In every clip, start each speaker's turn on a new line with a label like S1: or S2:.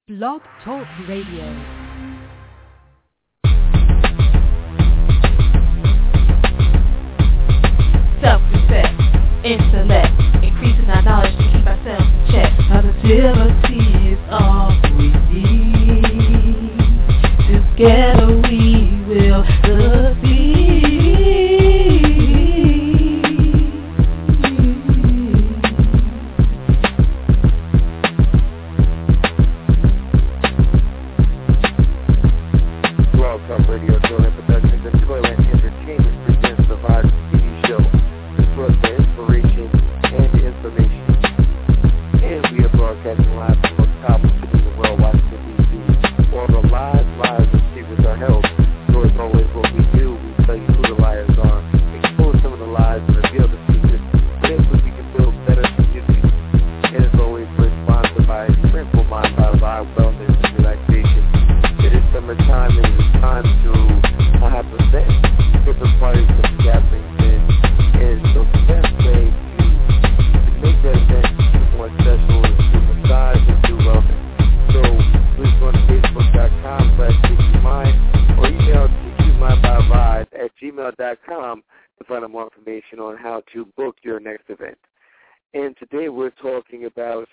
S1: Blog Talk Radio.
S2: Self-respect, intellect, increasing our knowledge to keep ourselves in check. Positivity is all we need. Together we will succeed.
S3: Blog Talk Radio, Toyland Productions, and Toyland Entertainment presents the Vibe TV show. This was the inspiration and information. And we are broadcasting live from the top of the world, Washington, D.C. All the lies and secrets are held. So as always, what we do, we tell you who the liars are, expose some of the lies, and reveal the secrets. This way we can build better communities. And as always, we're sponsored by Tranquil Mind by Vibe Wellness and Relaxation. It is summertime, and it is time to have events, different parties and gatherings in. And the best way to make that event more special is to massage and do wellness. So please go to facebook.com/keepyourmind or email keepyourmindbyvibe@gmail.com to find out more information on how to book your next event. And today we're talking about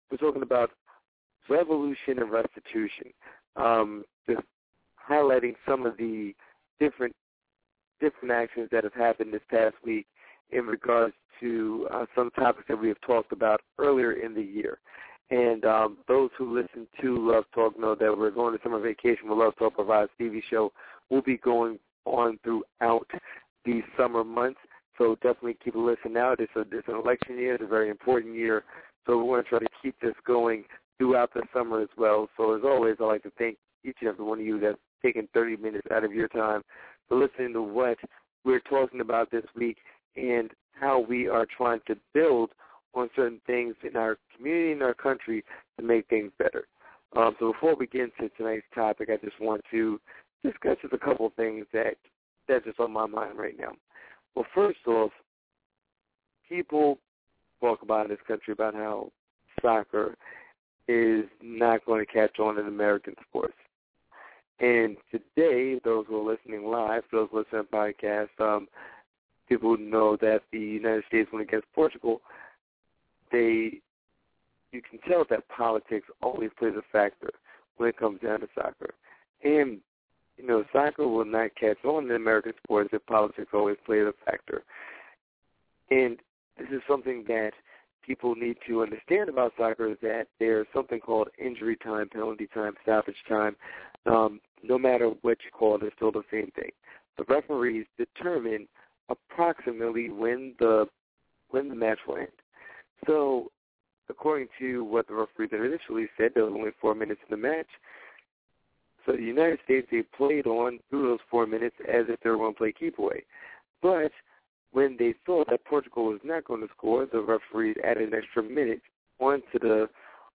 S3: revolution and restitution. Just highlighting some of the different actions that have happened this past week in regards to some topics that we have talked about earlier in the year. And those who listen to Love Talk know that we're going to summer vacation with Love Talk Provides TV show. We'll be going on throughout the summer months, so definitely keep a listen now. This is an election year. It's a very important year, so we want to try to keep this going throughout the summer as well. So as always, I'd like to thank each and every one of you that's taken 30 minutes out of your time for listening to what we're talking about this week and how we are trying to build on certain things in our community and our country to make things better. So before we get into tonight's topic, I just want to discuss just a couple of things that's just on my mind right now. Well, first off, people talk about in this country about how soccer is not going to catch on in American sports. And today, those who are listening live, those listening to podcasts, people know that the United States went against Portugal. You can tell that politics always plays a factor when it comes down to soccer. And, soccer will not catch on in American sports if politics always plays a factor. And this is something that people need to understand about soccer, is that there's something called injury time, penalty time, stoppage time. No matter what you call it, it's still the same thing. The referees determine approximately when the match will end. So, according to what the referees had initially said, there was only 4 minutes in the match. So the United States, they played on through those 4 minutes as if they were going to play keep away. But when they saw that Portugal was not going to score, the referees added an extra minute onto the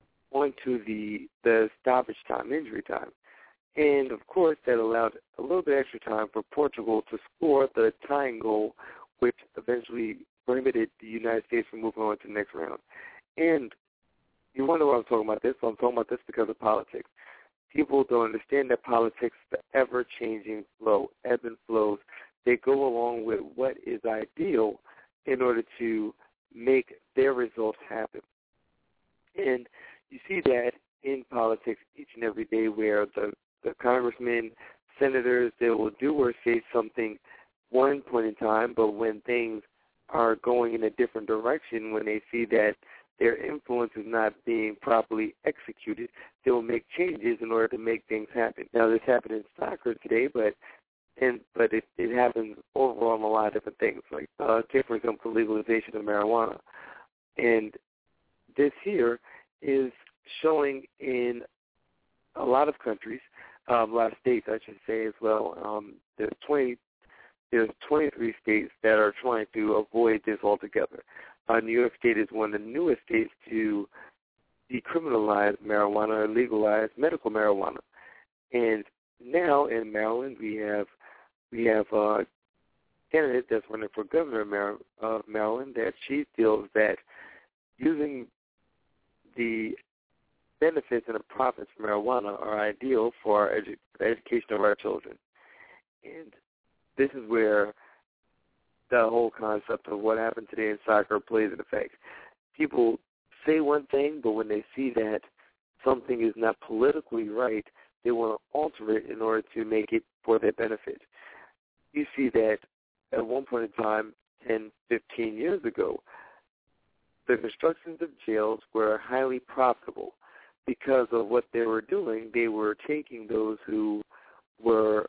S3: stoppage time, injury time. And, of course, that allowed a little bit extra time for Portugal to score the tying goal, which eventually prohibited the United States from moving on to the next round. And you wonder why I'm talking about this? Well, I'm talking about this because of politics. People don't understand that politics is the ever-changing flow, ebb and flows. They go along with what is ideal in order to make their results happen. And you see that in politics each and every day, where the congressmen, senators, they will do or say something one point in time, but when things are going in a different direction, when they see that their influence is not being properly executed, they will make changes in order to make things happen. Now, this happened in soccer today, but it happens overall in a lot of different things. Like, take, for example, legalization of marijuana. And this here is showing in a lot of countries, a lot of states, I should say, as well. There's 23 states that are trying to avoid this altogether. New York State is one of the newest states to decriminalize marijuana or legalize medical marijuana. And now in Maryland, we have a candidate that's running for governor of Maryland that she feels that using the benefits and the profits from marijuana are ideal for the education of our children. And this is where the whole concept of what happened today in soccer plays an effect. People say one thing, but when they see that something is not politically right, they want to alter it in order to make it for their benefit. You see that at one point in time, 10, 15 years ago, the constructions of jails were highly profitable because of what they were doing. They were taking those who were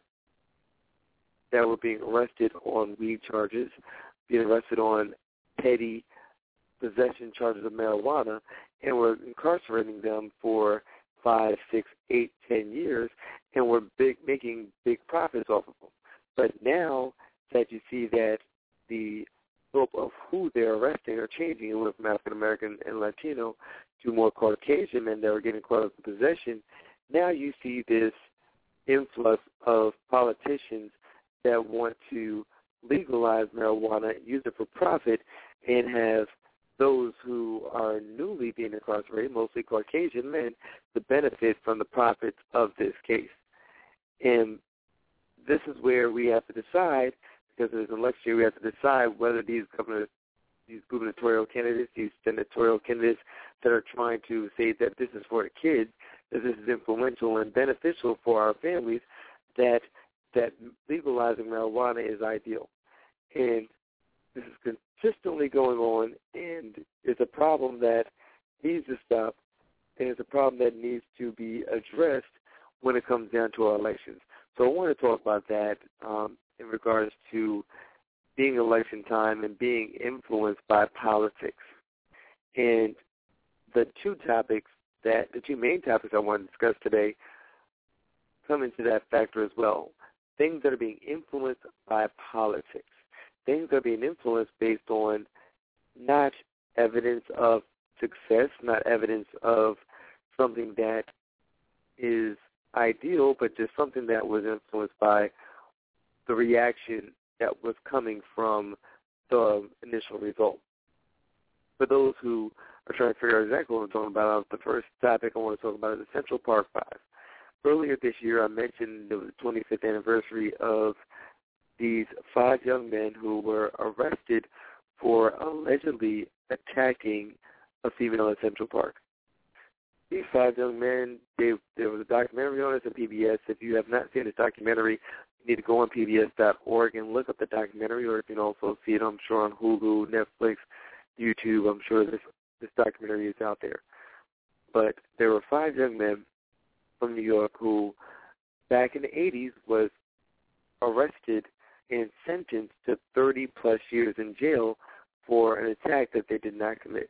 S3: being arrested on weed charges, being arrested on petty possession charges of marijuana, and were incarcerating them for 5, 6, 8, 10 years, and were making big profits off of them. But now that you see that the scope of who they're arresting are changing, it went from African American and Latino to more Caucasian men that are getting caught up in possession, now you see this influx of politicians that want to legalize marijuana, use it for profit, and have those who are newly being incarcerated, mostly Caucasian men, to benefit from the profits of this case. And this is where we have to decide, because there's an election year, we have to decide whether these gubernatorial candidates, these senatorial candidates that are trying to say that this is for the kids, that this is influential and beneficial for our families, that legalizing marijuana is ideal. And this is consistently going on, and it's a problem that needs to stop, and it's a problem that needs to be addressed when it comes down to our elections. So I want to talk about that in regards to being election time and being influenced by politics. And the two main topics I want to discuss today come into that factor as well. Things that are being influenced by politics. Things that are being influenced based on not evidence of success, not evidence of something that is ideal, but just something that was influenced by the reaction that was coming from the initial result. For those who are trying to figure out exactly what I'm talking about, the first topic I want to talk about is the Central Park Five. Earlier this year, I mentioned it was the 25th anniversary of these 5 young men who were arrested for allegedly attacking a female at Central Park. These 5 young men, there was a documentary on it on PBS. If you have not seen this documentary, you need to go on PBS.org and look up the documentary, or you can also see it, I'm sure, on Hulu, Netflix, YouTube. I'm sure this documentary is out there. But there were 5 young men from New York who, back in the 80s, was arrested and sentenced to 30-plus years in jail for an attack that they did not commit.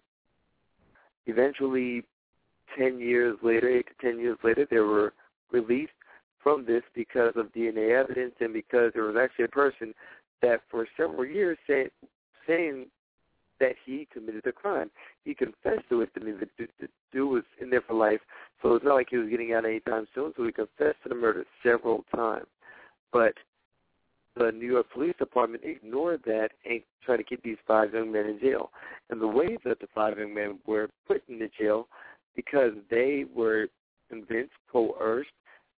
S3: Eventually, 10 years later, 8 to 10 years later, they were released from this because of DNA evidence and because there was actually a person that for several years saying that he committed a crime. He confessed to it. The dude was in there for life, so it's not like he was getting out anytime soon, so he confessed to the murder several times. But the New York Police Department ignored that and tried to keep these 5 young men in jail. And the way that the 5 young men were put into jail, because they were convinced, coerced,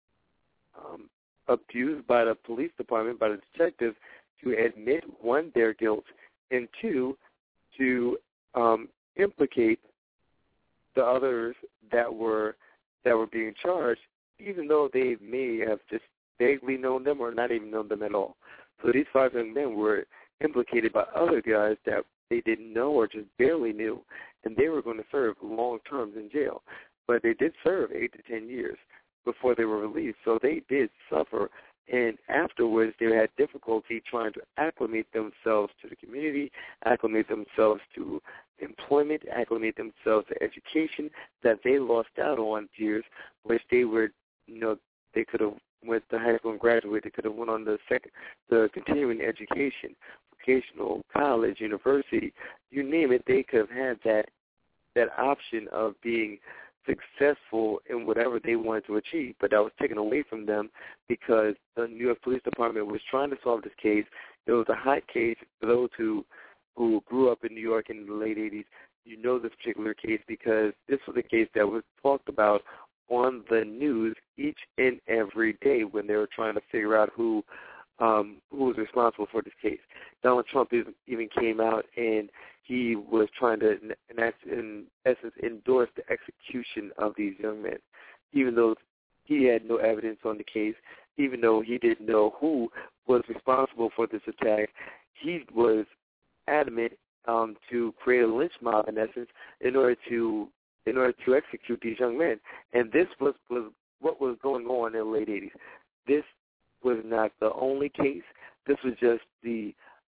S3: abused by the police department, by the detectives, to admit, 1, their guilt, and 2, to implicate the others that were being charged, even though they may have just vaguely known them or not even known them at all. So these 5 young men were implicated by other guys that they didn't know or just barely knew, and they were going to serve long terms in jail. But they did serve 8 to 10 years before they were released, so they did suffer. And afterwards, they had difficulty trying to acclimate themselves to the community, acclimate themselves to employment, acclimate themselves to education that they lost out on years, which they were, they could have went to high school and graduated. They could have went on the continuing education, vocational, college, university, you name it. They could have had that option of being successful in whatever they wanted to achieve, but that was taken away from them because the New York Police Department was trying to solve this case. It was a hot case for those who grew up in New York in the late 80s. you know this particular case because this was a case that was talked about on the news each and every day when they were trying to figure out who was responsible for this case. Donald Trump even came out and he was trying to, in essence, endorse the execution of these young men, even though he had no evidence on the case, even though he didn't know who was responsible for this attack. He was adamant to create a lynch mob, in essence, in order to execute these young men. And this was what was going on in the late 80s. This was not the only case. This was just the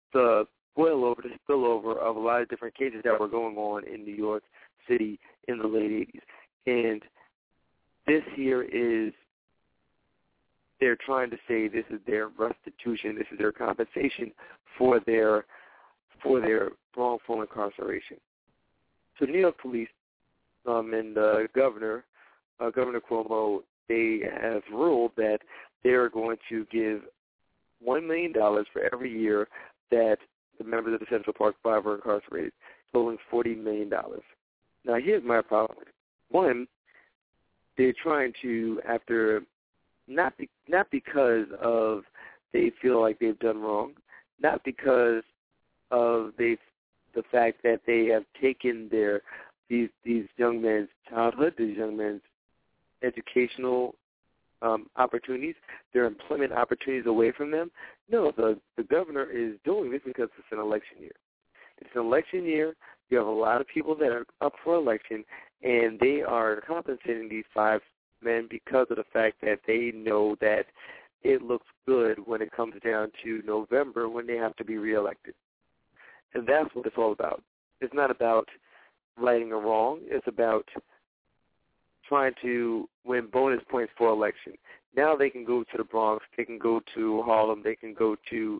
S3: spillover of a lot of different cases that were going on in New York City in the late 80s. And this here is, they're trying to say this is their restitution, this is their compensation for their wrongful incarceration. So New York police and Governor Cuomo, they have ruled that they are going to give $1 million for every year that the members of the Central Park Five are incarcerated, totaling $40 million. Now, here's my problem. One, they're trying to, after not because of they feel like they've done wrong, not because of the fact that they have taken these young men's childhood, these young men's educational opportunities, their employment opportunities away from them. No, the governor is doing this because it's an election year. It's an election year. You have a lot of people that are up for election, and they are compensating these five men because of the fact that they know that it looks good when it comes down to November when they have to be reelected. And that's what it's all about. It's not about righting a wrong. It's about trying to win bonus points for election. Now they can go to the Bronx, they can go to Harlem, they can go to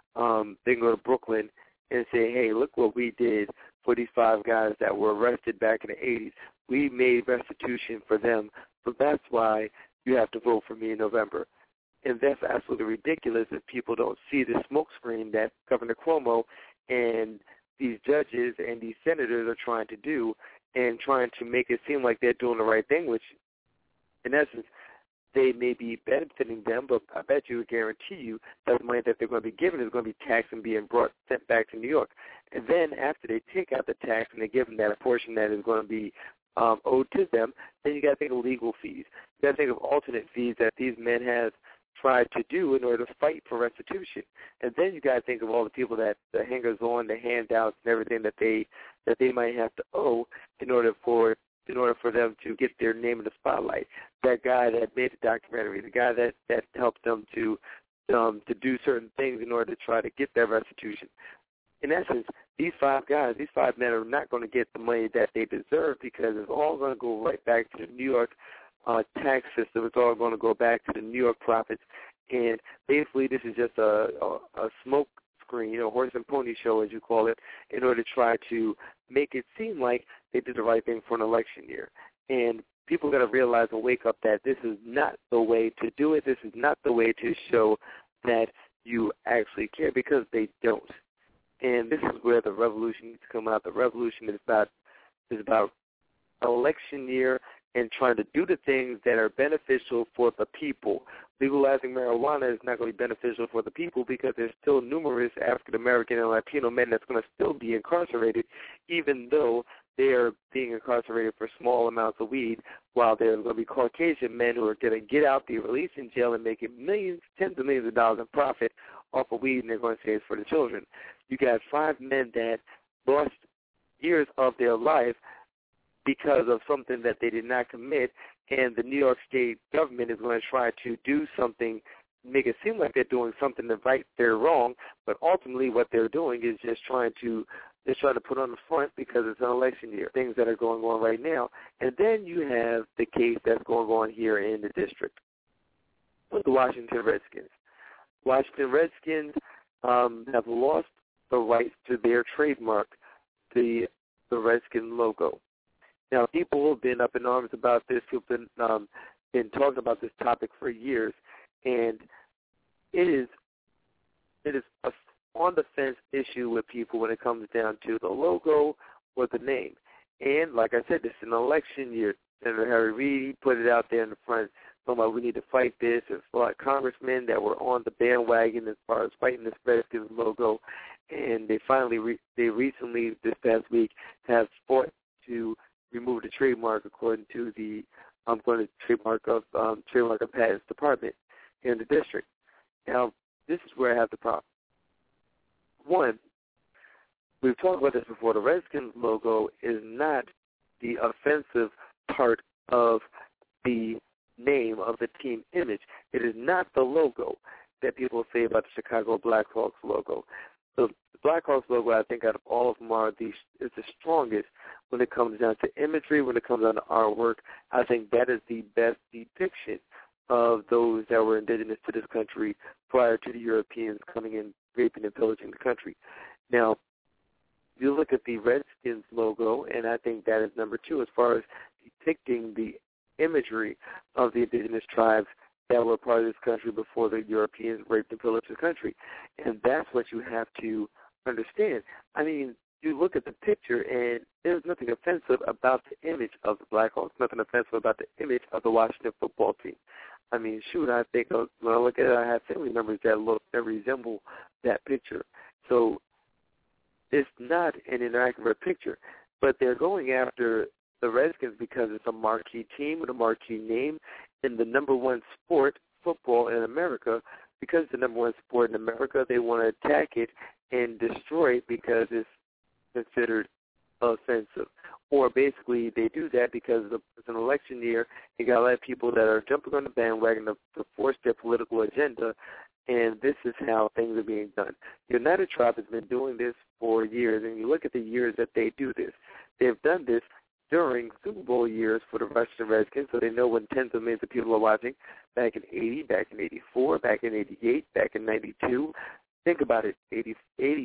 S3: Brooklyn and say, hey, look what we did for these five guys that were arrested back in the 80s. We made restitution for them, so that's why you have to vote for me in November. And that's absolutely ridiculous if people don't see the smokescreen that Governor Cuomo and these judges and these senators are trying to do and trying to make it seem like they're doing the right thing, which, in essence, they may be benefiting them, but I bet you, guarantee you, that the money that they're going to be given is going to be taxed and being sent back to New York. And then after they take out the tax and they give them that portion that is going to be owed to them, then you got to think of legal fees. You got to think of alternate fees that these men have tried to do in order to fight for restitution. And then you got to think of all the people that the hangers-on, the handouts, and everything that they might have to owe in order for them to get their name in the spotlight. That guy that made the documentary, the guy that helped them to do certain things in order to try to get their restitution. In essence, these five men are not going to get the money that they deserve because it's all going to go right back to the New York tax system. It's all going to go back to the New York profits. And basically this is just a smoke screen, a horse and pony show, as you call it, in order to try to make it seem like they did the right thing for an election year. And people got to realize and wake up that this is not the way to do it. This is not the way to show that you actually care, because they don't. And this is where the revolution needs to come out. The revolution is about election year and trying to do the things that are beneficial for the people. Legalizing marijuana is not going to be beneficial for the people because there's still numerous African-American and Latino men that's going to still be incarcerated, even though they are being incarcerated for small amounts of weed, while there's going to be Caucasian men who are going to get out, be released in jail, and making millions, tens of millions of dollars in profit off of weed, and they're going to say it's for the children. You got five men that lost years of their life because of something that they did not commit, and the New York State government is going to try to do something, make it seem like they're doing something to right their wrong, but ultimately what they're doing is just trying to put on the front because it's an election year, things that are going on right now. And then you have the case that's going on here in the district with the Washington Redskins. Washington Redskins have lost the rights to their trademark, the Redskin logo. Now, people have been up in arms about this, who've been talking about this topic for years, and it is a on-the-fence issue with people when it comes down to the logo or the name. And like I said, this is an election year. Senator Harry Reid, he put it out there in the front, talking about we need to fight this. There's a lot of congressmen that were on the bandwagon as far as fighting this Redskins logo, and they finally, they recently, this past week, have fought to remove the trademark according to the Trademark and Patents Department here in the district. Now, this is where I have the problem. One, we've talked about this before. The Redskins logo is not the offensive part of the name of the team image. It is not the logo that people say about the Chicago Blackhawks logo. The Blackhawks logo, I think, out of all of them, is the strongest when it comes down to imagery, when it comes down to artwork. I think that is the best depiction of those that were indigenous to this country prior to the Europeans coming in, raping and pillaging the country. Now, you look at the Redskins logo, and I think that is number two as far as depicting the imagery of the indigenous tribes that were part of this country before the Europeans raped and pillaged the country. And that's what you have to understand. I mean, you look at the picture, and there's nothing offensive about the image of the Blackhawks, nothing offensive about the image of the Washington football team. I mean, shoot, I think when I look at it, I have family members that resemble that picture. So it's not an inaccurate picture, but they're going after the Redskins because it's a marquee team with a marquee name in the number one sport, football, in America. Because it's the number one sport in America, they want to attack it and destroy it because it's considered offensive. Or basically they do that because it's an election year. You got a lot of people that are jumping on the bandwagon to force their political agenda, and this is how things are being done. The United Tribe has been doing this for years, and you look at the years that they do this. They've done this during Super Bowl years for the Washington Redskins, so they know when tens of millions of people are watching, back in 80, back in 84, back in 88, back in 92. Think about it, 80,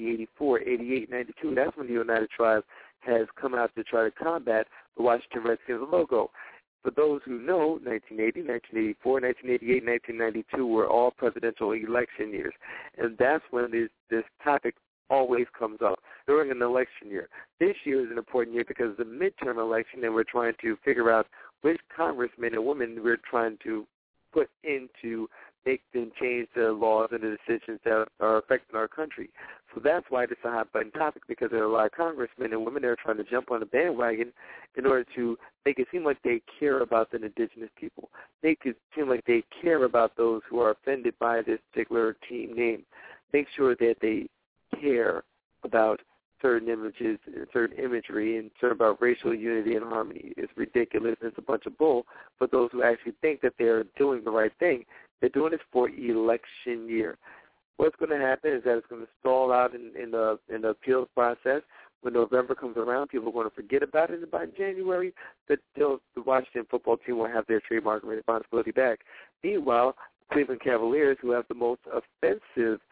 S3: 84, 88, 92. That's when the United Tribe has come out to try to combat the Washington Redskins logo. For those who know, 1980, 1984, 1988, 1992 were all presidential election years. And that's when this topic always comes up during an election year. This year is an important year because it's a midterm election, and we're trying to figure out which congressmen and women we're trying to put in to make them change the laws and the decisions that are affecting our country. So that's why this is a hot-button topic, because there are a lot of congressmen and women that are trying to jump on the bandwagon in order to make it seem like they care about the indigenous people, make it seem like they care about those who are offended by this particular team name, make sure that they care about certain images and certain imagery and certain about racial unity and harmony. It's ridiculous. It's a bunch of bull. But those who actually think that they're doing the right thing, they're doing this for election year. What's going to happen is that it's going to stall out in the appeals process. When November comes around, people are going to forget about it, and by January, the Washington football team will have their trademark and responsibility back. Meanwhile, Cleveland Cavaliers, who have the most offensive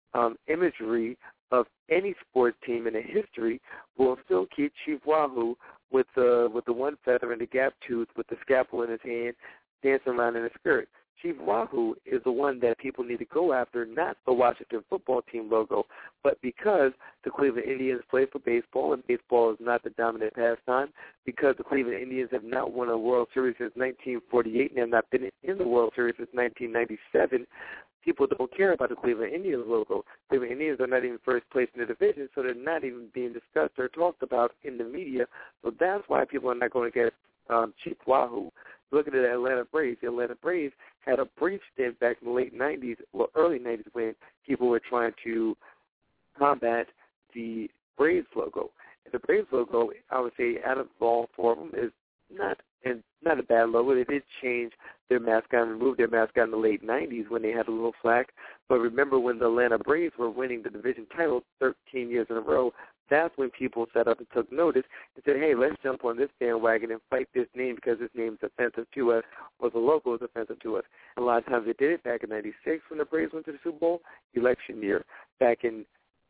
S3: imagery of any sports team in the history, will still keep Chief Wahoo with the one feather and the gap tooth with the scalpel in his hand, dancing around in his skirt. Chief Wahoo is the one that people need to go after, not the Washington football team logo, but because the Cleveland Indians play for baseball, and baseball is not the dominant pastime, because the Cleveland Indians have not won a World Series since 1948 and have not been in the World Series since 1997, people don't care about the Cleveland Indians logo. Cleveland Indians are not even first place in the division, so they're not even being discussed or talked about in the media. So that's why people are not going to get Chief Wahoo. Look at the Atlanta Braves. The Atlanta Braves had a brief stint back in the late 90s, well, early 90s, when people were trying to combat the Braves logo. And the Braves logo, I would say, out of all four of them, is not a bad logo. They did change their mascot and remove their mascot in the late 90s when they had a little flack. But remember when the Atlanta Braves were winning the division title 13 years in a row, that's when people sat up and took notice and said, hey, let's jump on this bandwagon and fight this name because this name is offensive to us, or the logo is offensive to us. And a lot of times they did it back in 96 when the Braves went to the Super Bowl, election year. Back in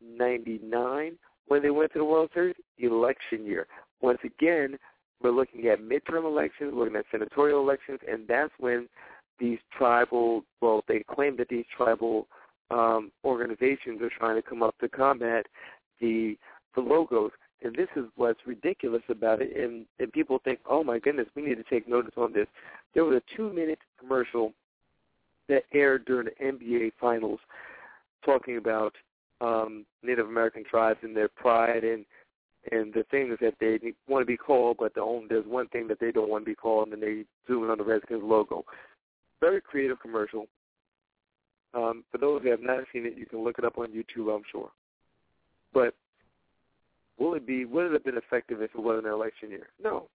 S3: 99 when they went to the World Series, election year. Once again, we're looking at midterm elections, we're looking at senatorial elections, and that's when these tribal, well, they claim that these tribal organizations are trying to come up to combat the logos. And this is what's ridiculous about it. And people think, oh, my goodness, we need to take notice on this. There was a 2-minute commercial that aired during the NBA Finals talking about Native American tribes and their pride and the things that they want to be called, but there's one thing that they don't want to be called, and then they zoom in on the Redskins logo. Very creative commercial. For those who have not seen it, you can look it up on YouTube, I'm sure. But would it have been effective if it wasn't an election year? No.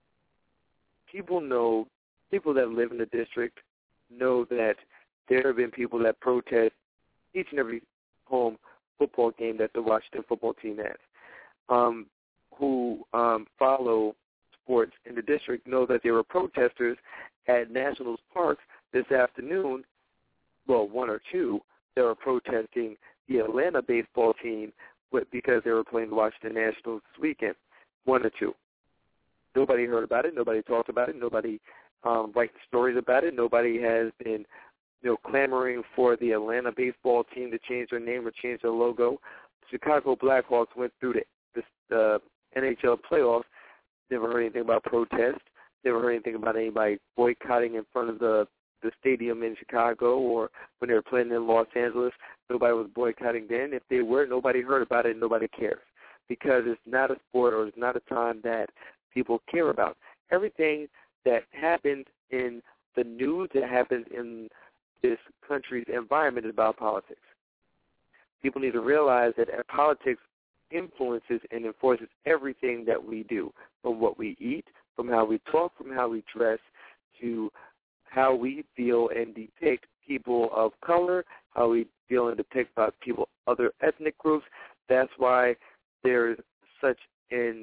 S3: People that live in the district know that there have been people that protest each and every home football game that the Washington football team has, who follow sports in the district know that there were protesters at Nationals Park this afternoon, well, one or two, that were protesting the Atlanta baseball team because they were playing the Washington Nationals this weekend, 1 or 2. Nobody heard about it. Nobody talked about it. Nobody writes stories about it. Nobody has been clamoring for the Atlanta baseball team to change their name or change their logo. Chicago Blackhawks went through the NHL playoffs. Never heard anything about protest. Never heard anything about anybody boycotting in front of the stadium in Chicago, or when they were playing in Los Angeles. Nobody was boycotting then. If they were, nobody heard about it and nobody cares, because it's not a sport or it's not a time that people care about. Everything that happens in the news, that happens in this country's environment, is about politics. People need to realize that politics influences and enforces everything that we do, from what we eat, from how we talk, from how we dress, to how we feel and depict people of color, how we feel and depict about people, other ethnic groups. That's why there's such a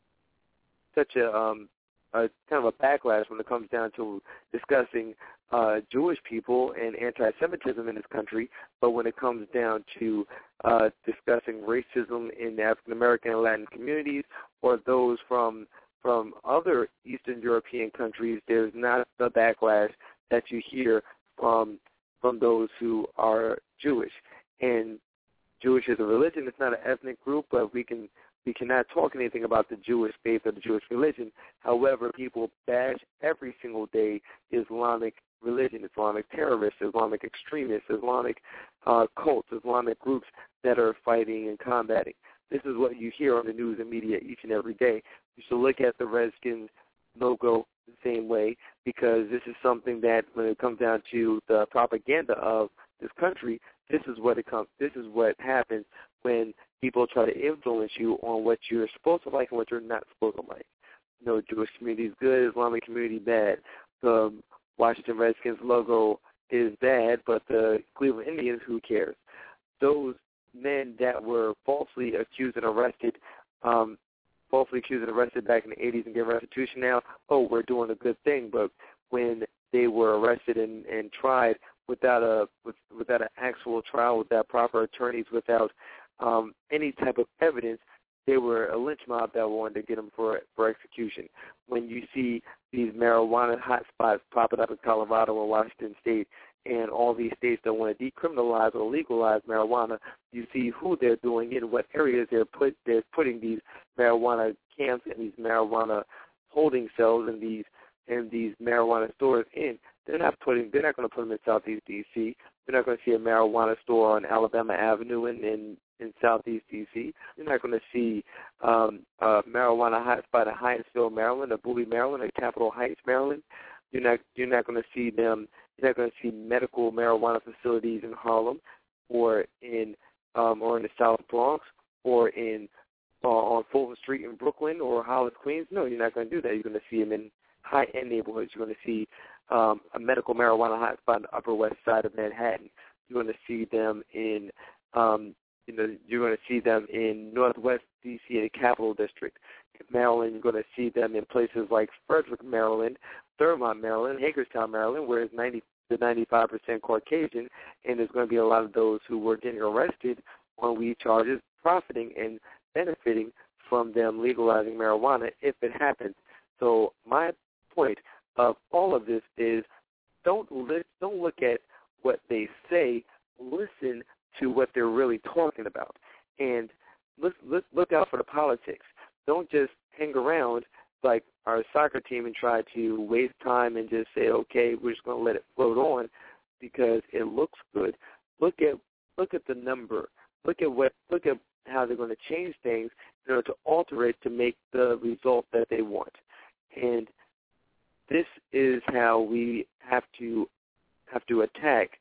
S3: kind of a backlash when it comes down to discussing Jewish people and anti-Semitism in this country. But when it comes down to discussing racism in the African American and Latin communities, or those from other Eastern European countries, there's not the backlash that you hear from those who are Jewish. And Jewish is a religion. It's not an ethnic group, but we cannot talk anything about the Jewish faith or the Jewish religion. However, people bash every single day Islamic religion, Islamic terrorists, Islamic extremists, Islamic cults, Islamic groups that are fighting and combating. This is what you hear on the news and media each and every day. You should look at the Redskins logo the same way, because this is something that, when it comes down to the propaganda of this country, this is what happens when people try to influence you on what you're supposed to like and what you're not supposed to like. Jewish community is good, Islamic community bad. The Washington Redskins logo is bad, but the Cleveland Indians, who cares? Those men that were falsely accused and arrested back in the 80s and get restitution now, we're doing a good thing. But when they were arrested and tried without an actual trial, without proper attorneys, without any type of evidence, they were a lynch mob that wanted to get them for execution. When you see these marijuana hotspots popping up in Colorado and Washington State, and all these states that want to decriminalize or legalize marijuana, you see who they're doing it, what areas they're putting these marijuana camps and these marijuana holding cells and these marijuana stores in. They're not going to put them in Southeast D.C. They're not going to see a marijuana store on Alabama Avenue in Southeast D.C. You're not going to see a marijuana hotspot in Hyattsville, Maryland, or Bowie, Maryland, or Capitol Heights, Maryland. You're not going to see them. You're not going to see medical marijuana facilities in Harlem, or in the South Bronx, or on Fulton Street in Brooklyn or Hollis, Queens. No, you're not going to do that. You're going to see them in high-end neighborhoods. You're going to see a medical marijuana hotspot in the Upper West Side of Manhattan. You're going to see them in you're going to see them in Northwest D.C. in the Capital District. In Maryland, you're going to see them in places like Frederick, Maryland, Thurmont, Maryland, Hagerstown, Maryland, where it's 90 to 95% Caucasian, and there's going to be a lot of those who were getting arrested on weed charges, profiting and benefiting from them legalizing marijuana if it happens. So my point of all of this is don't look at what they say, listen to what they're really talking about. And look out for the politics. Don't just hang around like our soccer team and try to waste time and just say, okay, we're just going to let it float on because it looks good. Look at the number. Look at how they're going to change things in order to alter it to make the result that they want. And this is how we have to attack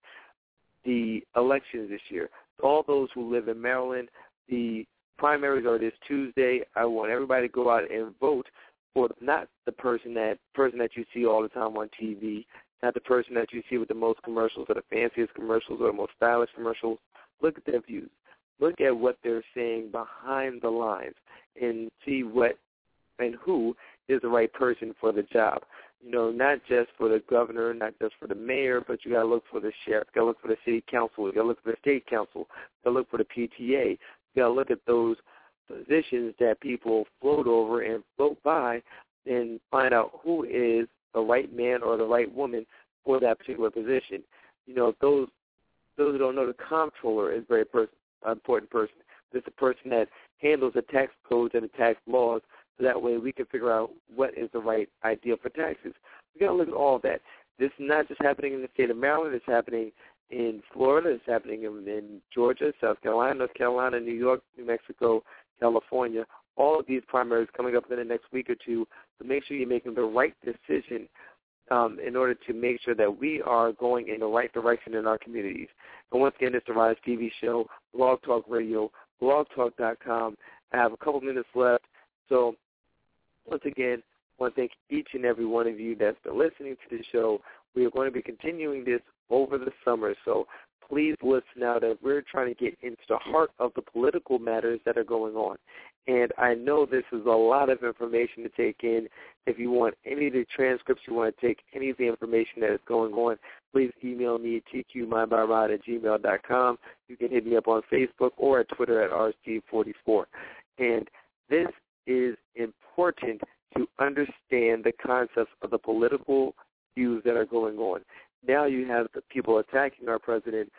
S3: the elections this year. All those who live in Maryland, the primaries are this Tuesday. I want everybody to go out and vote for not the person that you see all the time on TV, not the person that you see with the most commercials or the fanciest commercials or the most stylish commercials. Look at their views. Look at what they're saying behind the lines and see what and who is the right person for the job. You know, not just for the governor, not just for the mayor, but you got to look for the sheriff, you got to look for the city council, you got to look for the state council, you got to look for the PTA. You got to look at those positions that people float over and float by and find out who is the right man or the right woman for that particular position. You know, those who don't know, the comptroller is a very important person. It's the person that handles the tax codes and the tax laws, so that way we can figure out what is the right idea for taxes. We got to look at all of that. This is not just happening in the state of Maryland. It's happening in Florida. It's happening in Georgia, South Carolina, North Carolina, New York, New Mexico, California. All of these primaries coming up in the next week or two, to make sure you're making the right decision in order to make sure that we are going in the right direction in our communities. And once again, it's the Rise TV show, Blog Talk Radio, blogtalk.com. I have a couple minutes left, so once again, I want to thank each and every one of you that's been listening to the show. We are going to be continuing this over the summer, so please listen out as we're trying to get into the heart of the political matters that are going on. And I know this is a lot of information to take in. If you want any of the transcripts, you want to take any of the information that is going on, please email me at tqmybyrod@gmail.com. You can hit me up on Facebook or at Twitter at RSG44. And this is important to understand the concepts of the political views that are going on. Now you have the people attacking our president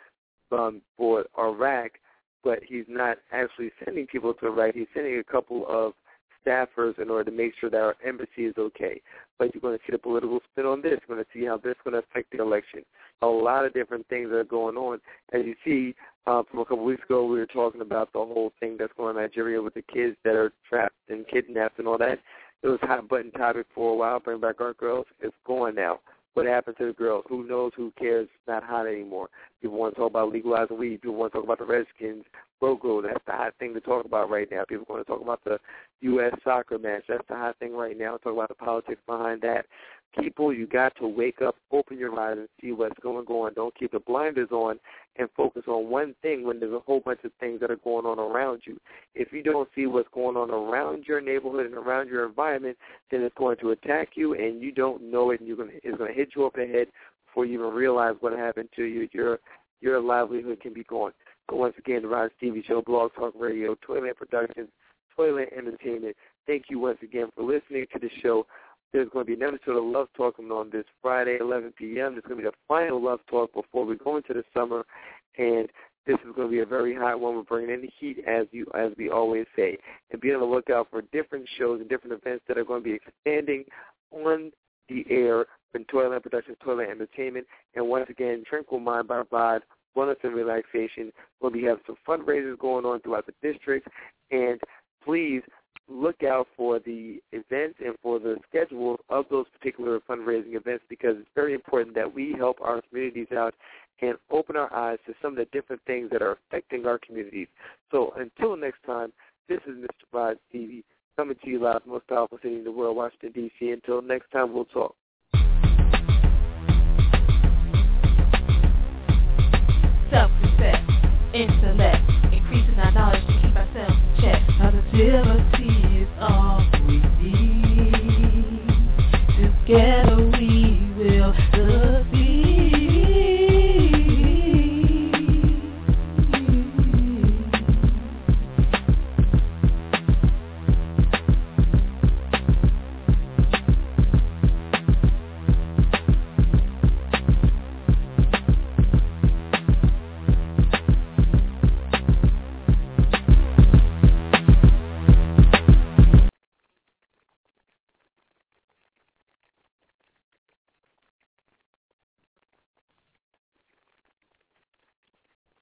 S3: for Iraq, but he's not actually sending people to Iraq. He's sending a couple of staffers in order to make sure that our embassy is okay. But you're going to see the political spin on this. You're going to see how this is going to affect the election. A lot of different things are going on. As you see, from a couple weeks ago, we were talking about the whole thing that's going on in Nigeria with the kids that are trapped and kidnapped and all that. It was a hot-button topic for a while, bring back our girls. It's gone now. What happened to the girls? Who knows? Who cares? It's not hot anymore. People want to talk about legalizing weed. People want to talk about the Redskins logo. That's the hot thing to talk about right now. People want to talk about the U.S. soccer match. That's the hot thing right now. Talk about the politics behind that. People, you got to wake up, open your eyes, and see what's going on. Don't keep the blinders on and focus on one thing when there's a whole bunch of things that are going on around you. If you don't see what's going on around your neighborhood and around your environment, then it's going to attack you, and you don't know it, and it's going to hit you over the head before you even realize what happened to you. Your livelihood can be gone. But once again, the Rise TV show, Blog Talk Radio, Toyland Productions, Toyland Entertainment, thank you once again for listening to the show. There's going to be an episode of Love Talk coming on this Friday, 11 p.m. It's going to be the final Love Talk before we go into the summer, and this is going to be a very hot one. We're bringing in the heat, as we always say, and be on the lookout for different shows and different events that are going to be expanding on the air from Toyland Productions, Toyland Entertainment, and once again, Tranquil Mind by Rod, Wellness and Relaxation. We'll be having some fundraisers going on throughout the district, and please look out for the events and for the schedules of those particular fundraising events, because it's very important that we help our communities out and open our eyes to some of the different things that are affecting our communities. So until next time, this is Mr. Rod Stevie coming to you live from the most powerful city in the world, Washington, D.C. Until next time, we'll talk.